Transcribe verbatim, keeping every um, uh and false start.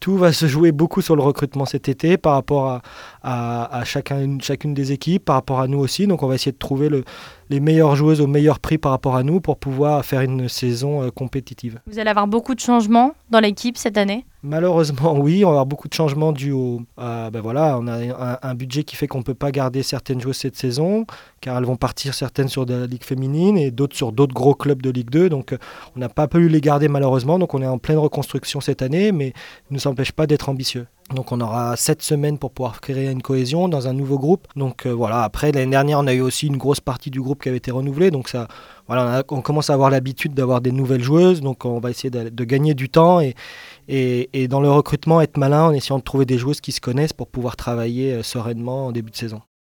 tout va se jouer beaucoup sur le recrutement cet été par rapport à, à, à chacun, chacune des équipes, par rapport à nous aussi. Donc on va essayer de trouver le, les meilleures joueuses au meilleur prix par rapport à nous pour pouvoir faire une saison euh, compétitive. Vous allez avoir beaucoup de changements dans l'équipe cette année ? Malheureusement, oui, on va avoir beaucoup de changements dus au... Euh, ben voilà, on a un, un budget qui fait qu'on ne peut pas garder certaines joueuses cette saison, car elles vont partir certaines sur de la Ligue féminine et d'autres sur d'autres gros clubs de Ligue deux. Donc euh, on n'a pas pu les garder malheureusement. Donc on est en pleine reconstruction cette année, mais ne nous empêche pas d'être ambitieux. Donc on aura sept semaines pour pouvoir créer une cohésion dans un nouveau groupe. Donc euh, voilà, après l'année dernière, on a eu aussi une grosse partie du groupe qui avait été renouvelée. Donc ça, voilà, on, a, on commence à avoir l'habitude d'avoir des nouvelles joueuses. Donc on va essayer de, de gagner du temps et, et, et dans le recrutement, être malin en essayant de trouver des joueuses qui se connaissent pour pouvoir travailler euh, sereinement en début de saison.